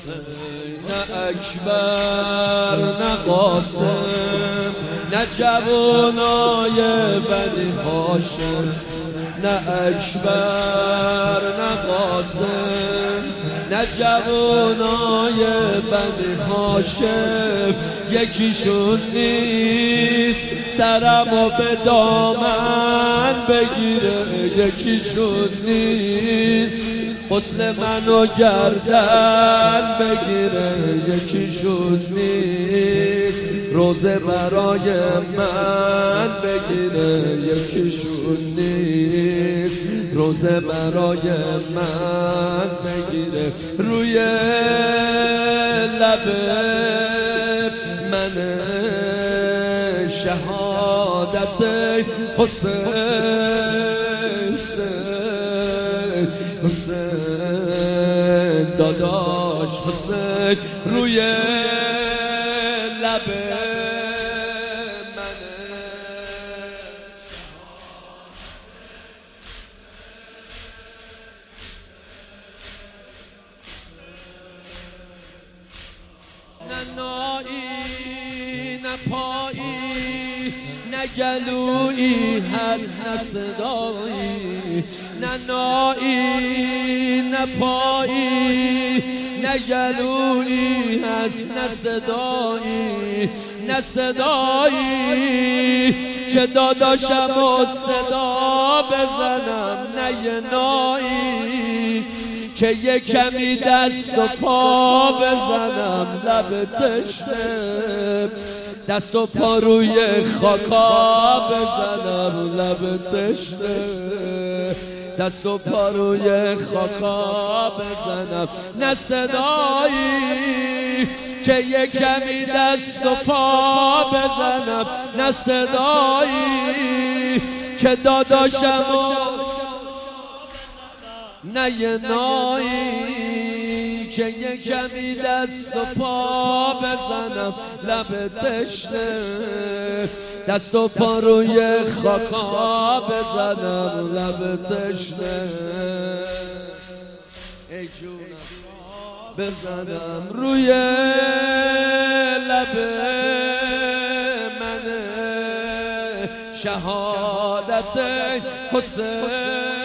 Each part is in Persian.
نه اکبر نه قاسم، نه جوانای بنی هاشم، نه اکبر نه قاسم، نه جوانای بنی هاشم. یکیشون نیست سرمو به دامن بگیره، یکیشون نیست حسن منو گردن بگیره، یکیشون نیست روزه برای من بگیره، یکیشون نیست روزه برای من بگیره. روی لب من شهادت حسین حسین داداش حسین روی لب منه. نه نایی نه پایی نه گلویی هست نه صدایی، نه نایی نه پایی نه گلویی هست نه صدایی، نه صدایی که داداشم و صدا بزنم، نه یه نایی که یه کمی دست و پا بزنم. لب تشنه دست و پا روی خاکا بزنم، لب تشنه دست و پا روی خاکا بزنم. نه صدایی که یه کمی دست و پا بزنم، نه صدایی که داداشم نه یه نایی که یه کمی دست و پا بزنم. لب تشنه دست و پا روی خاکا بزنم، لب تشنه ای جونم بزنم روی لب من شهادت حسین.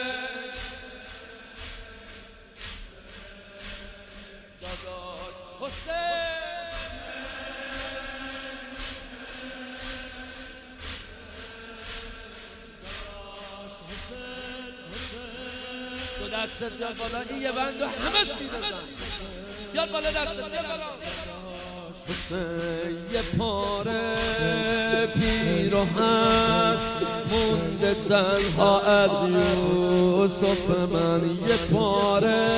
دو دستت بیاد بالا، این یه بند و همه سیده زن بیاد بالا، دستت بیاد بالا. حسین یه پاره پیراهن مونده تنها از یوسف من، یه پاره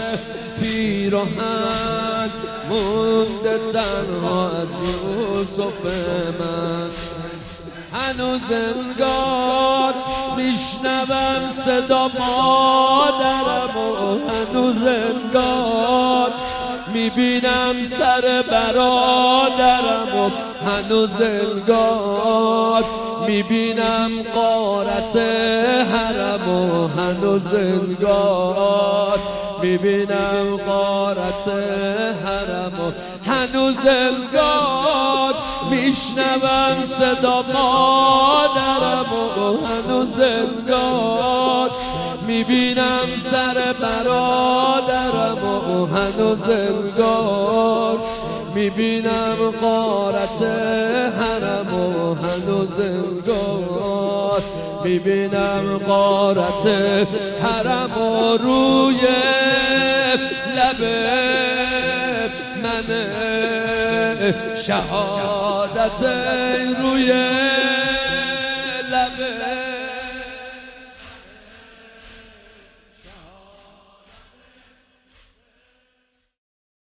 پیراهن مونده تنها از یوسف من. هنوز انگار میشنوم صدا مادرم و هنوز انگار میبینم سر برادرم و هنوز انگار میبینم غارت حرم و هنوز انگار میبینم غارت حرم و هنوز انگار میشنوم صدا مادرم و هنوز انگار میبینم سر برادرم و هنوز انگار میبینم غارت حرم و هنوز انگار میبینم غارت حرم و روی لب من شهادت روی